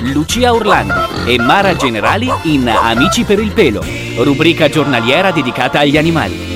Lucia Orlando e Mara Generali in Amici per il pelo, rubrica giornaliera dedicata agli animali.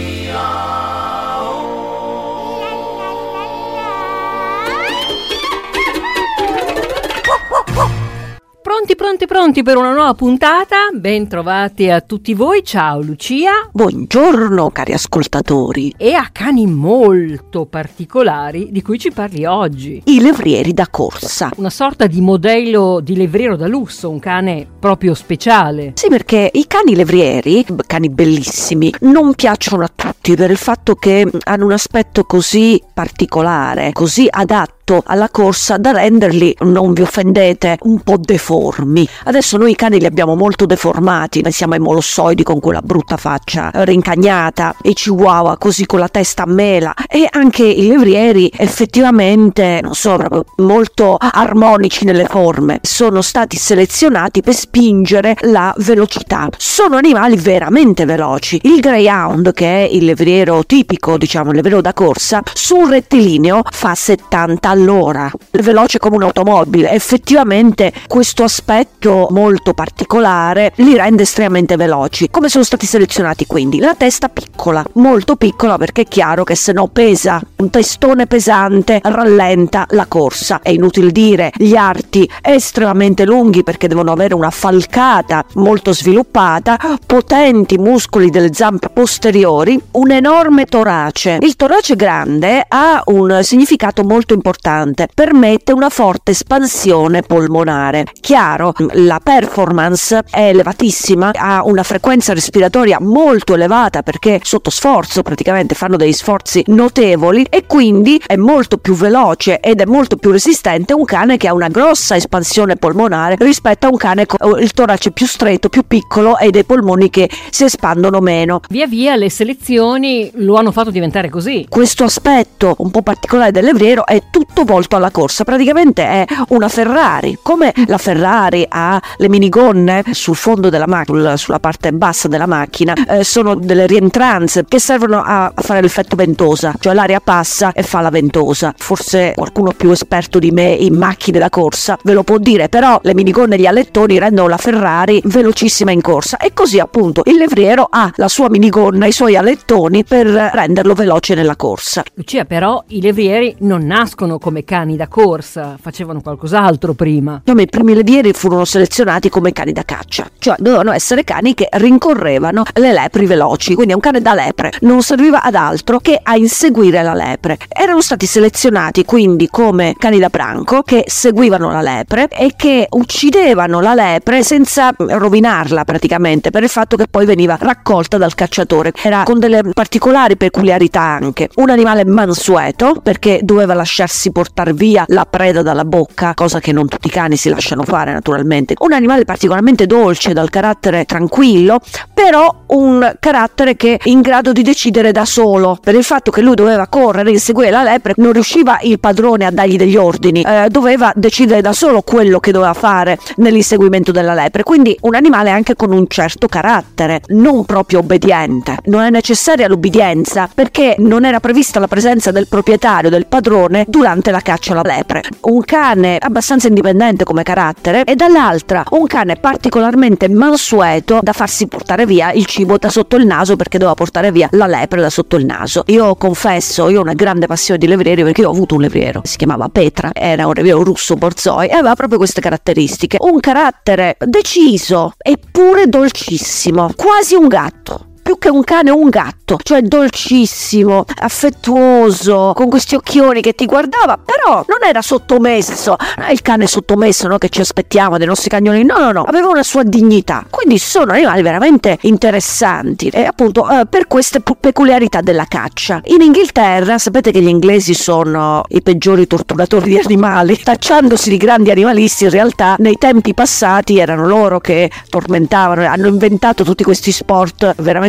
Pronti per una nuova puntata? Ben trovati a tutti voi, ciao Lucia. Buongiorno cari ascoltatori. E a cani molto particolari di cui ci parli oggi. I levrieri da corsa. Una sorta di modello di levriero da lusso, un cane proprio speciale. Sì, perché i cani levrieri, cani bellissimi, non piacciono a tutti per il fatto che hanno un aspetto così particolare, così adatto alla corsa da renderli, non vi offendete, un po' deformi. Adesso noi i cani li abbiamo molto deformati, pensiamo ai molossoidi con quella brutta faccia rincagnata, i chihuahua così con la testa a mela, e anche i levrieri effettivamente non sono proprio molto armonici nelle forme, sono stati selezionati per spingere la velocità. Sono animali veramente veloci. Il greyhound, che è il levriero tipico, diciamo il levriero da corsa, su un rettilineo fa 70 all'ora, veloce come un'automobile. Effettivamente questo aspetto molto particolare li rende estremamente veloci. Come sono stati selezionati quindi? La testa piccola, molto piccola, perché è chiaro che se no pesa, un testone pesante rallenta la corsa. È inutile dire, gli arti estremamente lunghi perché devono avere una falcata molto sviluppata, potenti muscoli delle zampe posteriori, un enorme torace. Il torace grande ha un significato molto importante, permette una forte espansione polmonare. Chiaro, la performance è elevatissima, ha una frequenza respiratoria molto elevata perché sotto sforzo praticamente fanno degli sforzi notevoli, e quindi è molto più veloce ed è molto più resistente un cane che ha una grossa espansione polmonare rispetto a un cane con il torace più stretto, più piccolo e dei polmoni che si espandono meno. Via via le selezioni lo hanno fatto diventare così. Questo aspetto un po' particolare del levriero è tutto volto alla corsa, praticamente è una Ferrari. Come la Ferrari ha le minigonne sul fondo della macchina, sulla parte bassa della macchina, sono delle rientranze che servono a fare l'effetto ventosa, cioè l'aria passa e fa la ventosa. Forse qualcuno più esperto di me in macchine da corsa ve lo può dire, però le minigonne e gli alettoni rendono la Ferrari velocissima in corsa, e così appunto il levriero ha la sua minigonna, i suoi alettoni per renderlo veloce nella corsa. Lucia, però i levrieri non nascono come cani da corsa, facevano qualcos'altro prima. I primi levrieri furono selezionati come cani da caccia, cioè dovevano essere cani che rincorrevano le lepri veloci, quindi un cane da lepre non serviva ad altro che a inseguire la lepre. Erano stati selezionati quindi come cani da branco che seguivano la lepre e che uccidevano la lepre senza rovinarla praticamente, per il fatto che poi veniva raccolta dal cacciatore. Era con delle particolari peculiarità anche. Un animale mansueto perché doveva lasciarsi portare via la preda dalla bocca, cosa che non tutti i cani si lasciano fare naturalmente. Un animale particolarmente dolce, dal carattere tranquillo, però un carattere che è in grado di decidere da solo. Per il fatto che lui doveva correre e inseguire la lepre, non riusciva il padrone a dargli degli ordini, doveva decidere da solo quello che doveva fare nell'inseguimento della lepre. Quindi un animale anche con un certo carattere, non proprio obbediente. Non è necessaria l'obbedienza perché non era prevista la presenza del proprietario, del padrone, durante la caccia alla lepre. Un cane abbastanza indipendente come carattere, e dall'altra un cane particolarmente mansueto da farsi portare via il cibo da sotto il naso, perché doveva portare via la lepre da sotto il naso. Io confesso, io ho una grande passione di levrieri perché io ho avuto un levriero, si chiamava Petra, era un levriero russo borzoi e aveva proprio queste caratteristiche: un carattere deciso eppure dolcissimo, quasi un gatto. Più che un cane, un gatto, cioè dolcissimo, affettuoso, con questi occhioni che ti guardava, però non era sottomesso, non è il cane sottomesso, no, che ci aspettiamo dai nostri cagnolini, no, aveva una sua dignità. Quindi sono animali veramente interessanti, e appunto per queste peculiarità della caccia. In Inghilterra sapete che gli inglesi sono i peggiori torturatori di animali, tacciandosi di grandi animalisti. In realtà nei tempi passati erano loro che tormentavano, hanno inventato tutti questi sport veramente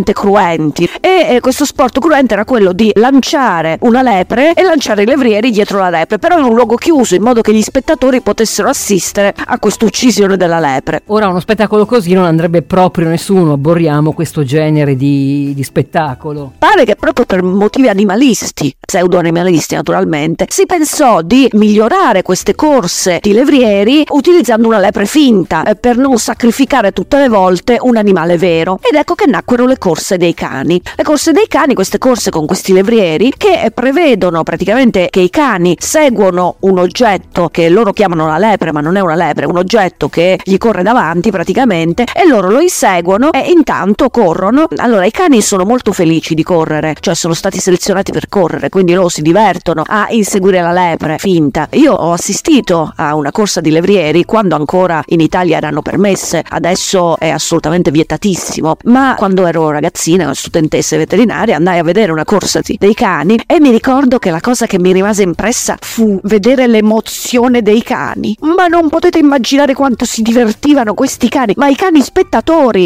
veramente cruenti. E questo sport cruento era quello di lanciare una lepre e lanciare i levrieri dietro la lepre, però in un luogo chiuso, in modo che gli spettatori potessero assistere a questa uccisione della lepre. Ora uno spettacolo così non andrebbe proprio nessuno, aborriamo questo genere di spettacolo. Pare che proprio per motivi animalisti, pseudo-animalisti naturalmente, si pensò di migliorare queste corse di levrieri utilizzando una lepre finta, per non sacrificare tutte le volte un animale vero. Ed ecco che nacquero le corse dei cani. Le corse dei cani, queste corse con questi levrieri che prevedono praticamente che i cani seguono un oggetto che loro chiamano la lepre, ma non è una lepre, è un oggetto che gli corre davanti praticamente, e loro lo inseguono e intanto corrono. Allora i cani sono molto felici di correre, cioè sono stati selezionati per correre, quindi loro si divertono a inseguire la lepre finta. Io ho assistito a una corsa di levrieri quando ancora in Italia erano permesse, adesso è assolutamente vietatissimo, ma quando ero ragazzina, una studentessa veterinaria, andai a vedere una corsa dei cani e mi ricordo che la cosa che mi rimase impressa fu vedere l'emozione dei cani. Ma non potete immaginare quanto si divertivano questi cani, ma i cani spettatori,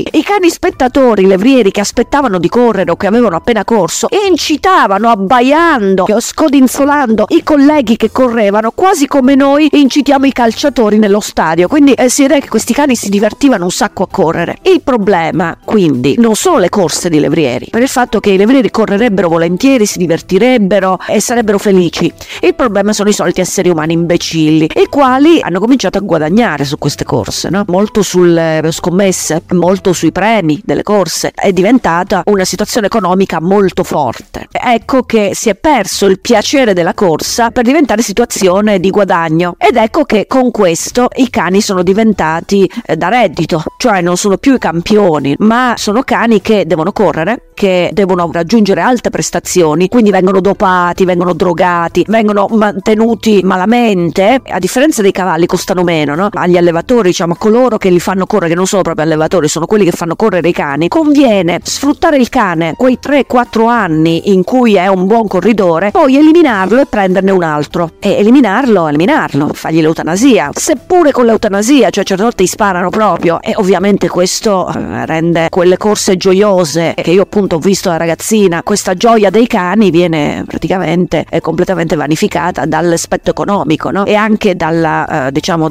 i levrieri che aspettavano di correre o che avevano appena corso, incitavano abbaiando, scodinzolando i colleghi che correvano, quasi come noi incitiamo i calciatori nello stadio. Quindi si vede che questi cani si divertivano un sacco a correre. Il problema quindi non sono le corse di levrieri, per il fatto che i levrieri correrebbero volentieri, si divertirebbero e sarebbero felici. Il problema sono i soliti esseri umani imbecilli, i quali hanno cominciato a guadagnare su queste corse, no? Molto sulle scommesse, molto sui premi delle corse. È diventata una situazione economica molto forte. Ecco che si è perso il piacere della corsa per diventare situazione di guadagno, ed ecco che con questo i cani sono diventati da reddito, cioè non sono più i campioni, ma sono cani che devono correre, che devono raggiungere alte prestazioni, quindi vengono dopati, vengono drogati, vengono mantenuti malamente. A differenza dei cavalli costano meno, no? Agli allevatori, diciamo, a coloro che li fanno correre, che non sono proprio allevatori, sono quelli che fanno correre i cani, conviene sfruttare il cane quei 3-4 anni in cui è un buon corridore, poi eliminarlo e prenderne un altro, e eliminarlo, fargli l'eutanasia, seppure con l'eutanasia, cioè certe volte gli sparano proprio, e ovviamente questo rende quelle corse gioiose che io appunto ho visto da ragazzina. Questa gioia dei cani viene praticamente completamente vanificata dall'aspetto economico, no? E anche dalla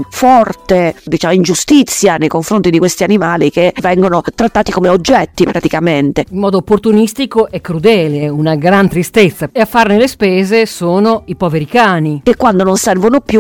forte ingiustizia nei confronti di questi animali che vengono trattati come oggetti praticamente In modo opportunistico e crudele, una gran tristezza. E a farne le spese sono i poveri cani, che quando non servono più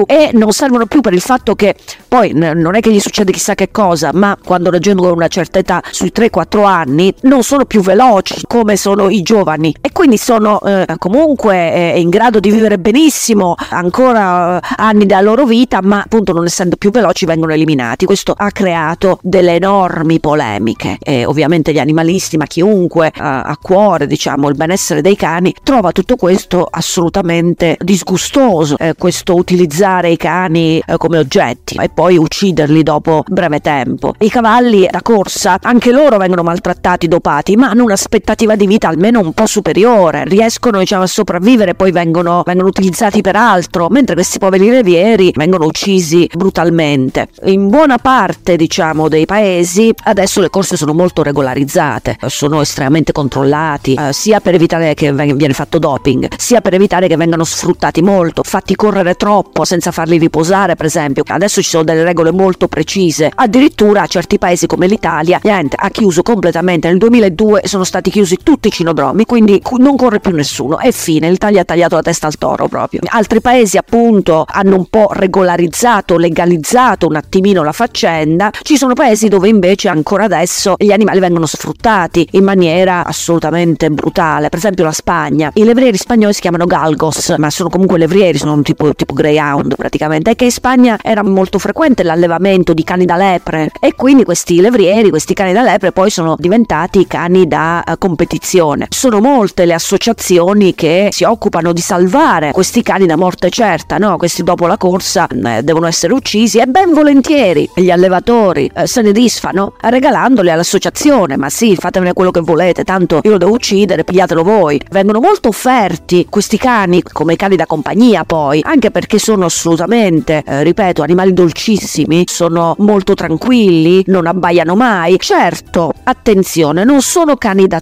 per il fatto che poi non è che gli succede chissà che cosa, ma quando raggiungono una certa età, sui 3-4 anni, non sono più veloci come sono i giovani, e quindi sono comunque in grado di vivere benissimo ancora anni della loro vita, ma appunto non essendo più veloci vengono eliminati. Questo ha creato delle enormi polemiche, e ovviamente gli animalisti, ma chiunque ha a cuore il benessere dei cani, trova tutto questo assolutamente disgustoso, questo utilizzare i cani come oggetti e poi ucciderli dopo breve tempo. I cavalli da corsa, anche loro vengono maltrattati, dopati, ma hanno un'aspettativa di vita almeno un po' superiore, riescono a sopravvivere, poi vengono utilizzati per altro, mentre questi poveri levrieri vengono uccisi brutalmente. In buona parte dei paesi adesso le corse sono molto regolarizzate, sono estremamente controllati, sia per evitare che viene fatto doping, sia per evitare che vengano sfruttati molto, fatti correre troppo senza farli riposare, per esempio. Adesso ci sono delle regole molto precise, addirittura certi paesi come l'Italia ha chiuso completamente. Nel 2002 sono stati chiusi tutti i cinodromi, quindi non corre più nessuno, e fine. L'Italia ha tagliato la testa al toro proprio. Altri paesi appunto hanno un po' regolarizzato, legalizzato un attimino la faccenda. Ci sono paesi dove invece ancora adesso gli animali vengono sfruttati in maniera assolutamente brutale, per esempio la Spagna. I levrieri spagnoli si chiamano galgos, ma sono comunque levrieri, sono un tipo greyhound praticamente, e che in Spagna era molto frequente l'allevamento di cani da lepre, e quindi questi levrieri, questi cani da lepre poi sono diventati cani da competizione. Sono molte le associazioni che si occupano di salvare questi cani da morte certa, no? Questi dopo la corsa devono essere uccisi, e ben volentieri gli allevatori se ne disfano regalandoli all'associazione. Ma sì, fatevene quello che volete, tanto io lo devo uccidere, pigliatelo voi. Vengono molto offerti questi cani come i cani da compagnia, poi anche perché sono assolutamente ripeto, animali dolcissimi, sono molto tranquilli, non abbaiano mai. Certo, attenzione, non sono cani da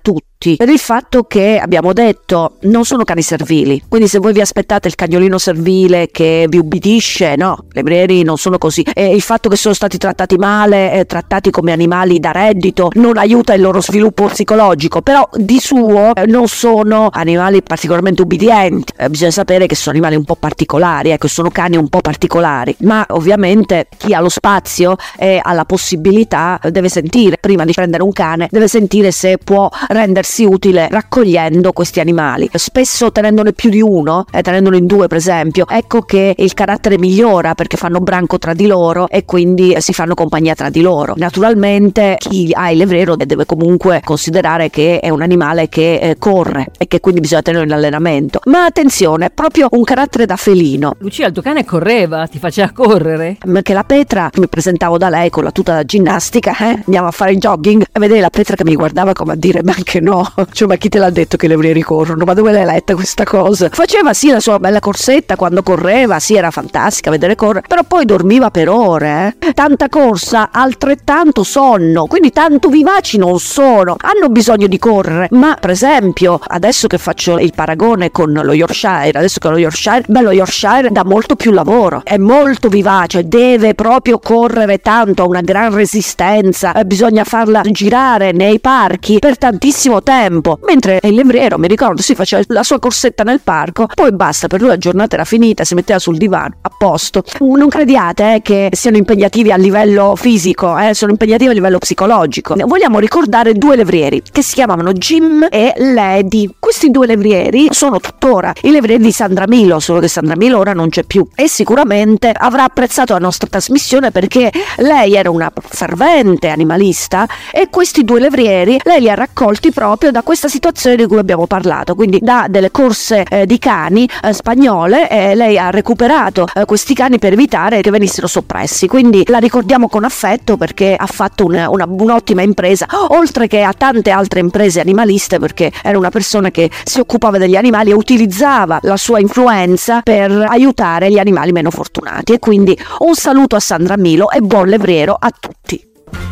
tutti per il fatto che abbiamo detto non sono cani servili, quindi se voi vi aspettate il cagnolino servile che vi ubbidisce, no, le levrieri non sono così, e il fatto che sono stati trattati male, trattati come animali da reddito, non aiuta il loro sviluppo psicologico, però di suo non sono animali particolarmente ubbidienti. Bisogna sapere che sono animali un po' particolari, ecco, sono cani un po' particolari, ma ovviamente chi ha lo spazio e ha la possibilità deve sentire, prima di prendere un cane, deve sentire se può rendersi utile raccogliendo questi animali. Spesso tenendone più di uno, tenendone in due per esempio, ecco che il carattere migliora, perché fanno branco tra di loro e quindi si fanno compagnia tra di loro. Naturalmente chi ha il levriero deve comunque considerare che è un animale che corre e che quindi bisogna tenerlo in allenamento, ma attenzione, è proprio un carattere da felino. Lucia, il tuo cane correva, ti faceva correre? Perché la Petra, mi presentavo da lei con la tuta da ginnastica, andiamo a fare il jogging, e vedere la Petra che mi guardava come a dire ma anche no, cioè ma chi te l'ha detto che le levrieri corrono, ma dove l'hai letta questa cosa? Faceva sì la sua bella corsetta quando correva, sì, era fantastica vedere correre, però poi dormiva per ore, tanta corsa, altrettanto sonno, quindi tanto vivaci non sono, hanno bisogno di correre, ma per esempio adesso che faccio il paragone con lo Yorkshire, lo Yorkshire dà molto più lavoro, è molto vivace, deve proprio correre tanto, ha una gran resistenza, bisogna farla girare nei parchi per tantissimo tempo, mentre il levriero, mi ricordo, si faceva la sua corsetta nel parco, poi basta, per lui la giornata era finita, si metteva sul divano, a posto. Non crediate che siano impegnativi a livello fisico, sono impegnativi a livello psicologico. Vogliamo ricordare due levrieri che si chiamavano Jim e Lady. Questi due levrieri sono tuttora i levrieri di Sandra Milo, solo che Sandra Milo ora non c'è più, e sicuramente avrà apprezzato la nostra trasmissione perché lei era una fervente animalista e questi due levrieri lei li ha raccolti proprio da questa situazione di cui abbiamo parlato, quindi da delle corse di cani spagnole, lei ha recuperato questi cani per evitare che venissero soppressi, quindi la ricordiamo con affetto perché ha fatto un'ottima impresa, oltre che a tante altre imprese animaliste, perché era una persona che si occupava degli animali e utilizzava la sua influenza per aiutare gli animali meno fortunati. E quindi un saluto a Sandra Milo e buon levriero a tutti.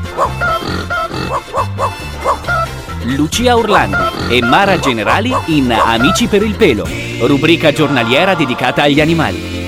Lucia Orlandi e Mara Generali in Amici per il pelo, rubrica giornaliera dedicata agli animali.